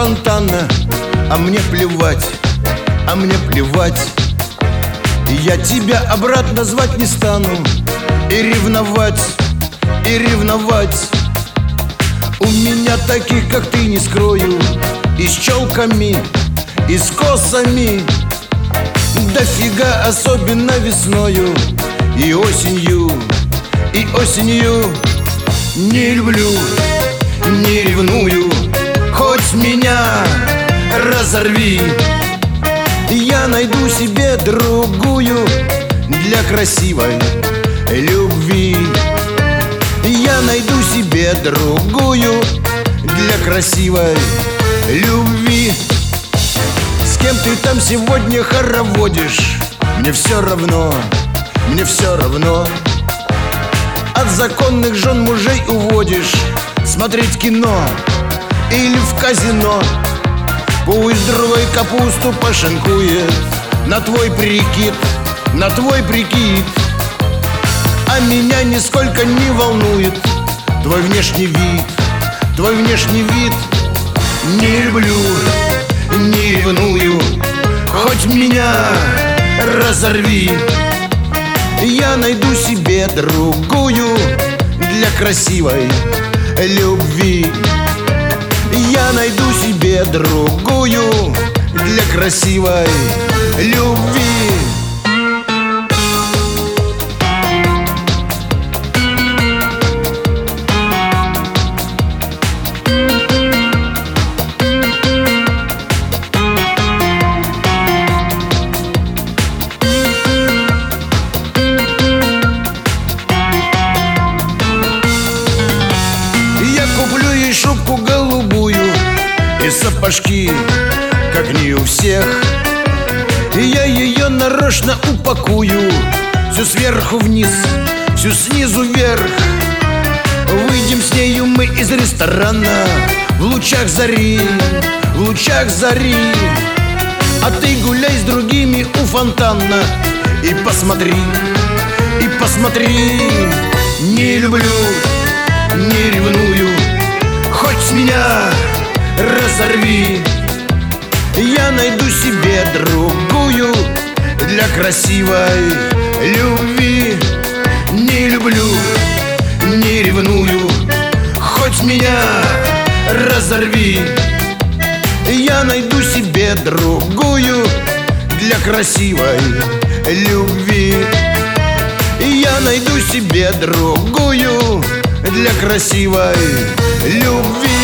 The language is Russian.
спонтанно, а мне плевать, а мне плевать. Я тебя обратно звать не стану и ревновать, и ревновать. У меня таких, как ты, не скрою, и с челками, и с косами. Дофига, особенно весною и осенью, и осенью. Не люблю, не ревную, хоть меня разорви. Я найду себе другую для красивой любви. Я найду себе другую для красивой любви. С кем ты там сегодня хороводишь? Мне все равно, мне все равно. От законных жен мужей уводишь смотреть кино или в казино. Пусть другой капусту пошинкует на твой прикид, на твой прикид. А меня нисколько не волнует твой внешний вид, твой внешний вид. Не люблю, не ревную, хоть меня разорви. Я найду себе другую для красивой любви. Я найду себе другую для красивой любви. Куплю ей шубку голубую и сапожки, как не у всех. И я ее нарочно упакую, всю сверху вниз, всю снизу вверх. Выйдем с нею мы из ресторана в лучах зари, в лучах зари. А ты гуляй с другими у фонтана и посмотри, и посмотри. Не люблю, не ревную, хоть меня разорви. Я найду себе другую для красивой любви. Не люблю, не ревную, хоть меня разорви. Я найду себе другую для красивой любви. Я найду себе другую для красивой любви.